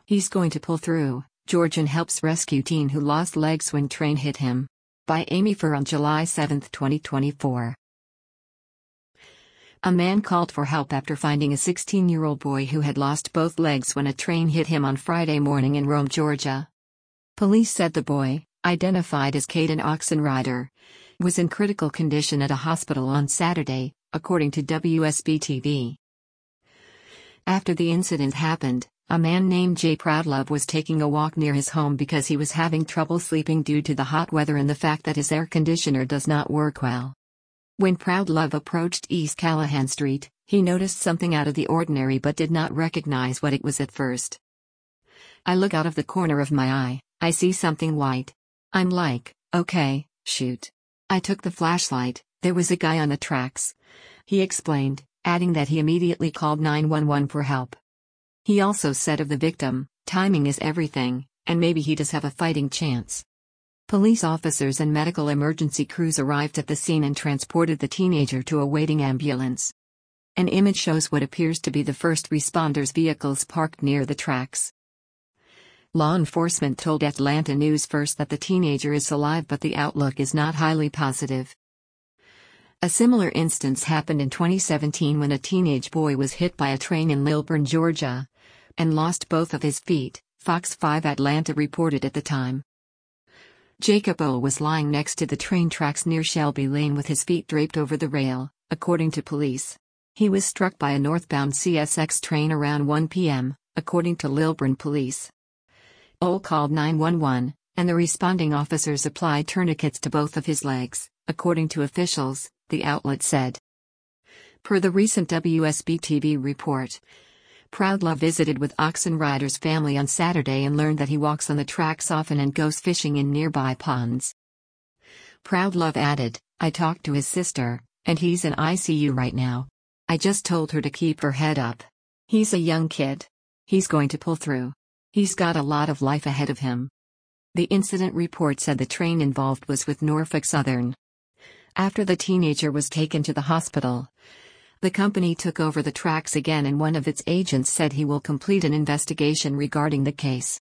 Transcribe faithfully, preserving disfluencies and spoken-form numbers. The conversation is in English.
He's going to pull through. Georgian helps rescue teen who lost legs when train hit him. By Amy Fur on July seventh, twenty twenty-four. A man called for help after finding a sixteen-year-old boy who had lost both legs when a train hit him on Friday morning in Rome, Georgia. Police said the boy, identified as Caden Oxenrider, was in critical condition at a hospital on Saturday, according to W S B T V. After the incident happened, a man named Jay Proudlove was taking a walk near his home because he was having trouble sleeping due to the hot weather and the fact that his air conditioner does not work well. When Proudlove approached East Callahan Street, he noticed something out of the ordinary but did not recognize what it was at first. "I look out of the corner of my eye, I see something white. I'm like, okay, shoot. I took the flashlight, there was a guy on the tracks," he explained, adding that he immediately called nine one one for help. He also said of the victim, "Timing is everything, and maybe he does have a fighting chance." Police officers and medical emergency crews arrived at the scene and transported the teenager to a waiting ambulance. An image shows what appears to be the first responders' vehicles parked near the tracks. Law enforcement told Atlanta News First that the teenager is alive, but the outlook is not highly positive. A similar instance happened in twenty seventeen when a teenage boy was hit by a train in Lilburn, Georgia, and lost both of his feet, Fox five Atlanta reported at the time. Jacob O. was lying next to the train tracks near Shelby Lane with his feet draped over the rail, according to police. He was struck by a northbound C S X train around one p m, according to Lilburn police. O. called nine one one, and the responding officers applied tourniquets to both of his legs, according to officials, the outlet said. Per the recent W S B T V report, Proudlove visited with Oxenrider's family on Saturday and learned that he walks on the tracks often and goes fishing in nearby ponds. Proudlove added, "I talked to his sister, and he's in I C U right now. I just told her to keep her head up. He's a young kid. He's going to pull through. He's got a lot of life ahead of him." The incident report said the train involved was with Norfolk Southern. After the teenager was taken to the hospital, the company took over the tracks again, and one of its agents said he will complete an investigation regarding the case.